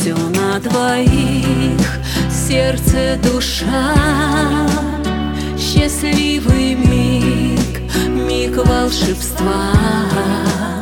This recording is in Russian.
все на двоих, сердце, душа, счастливый миг, миг волшебства.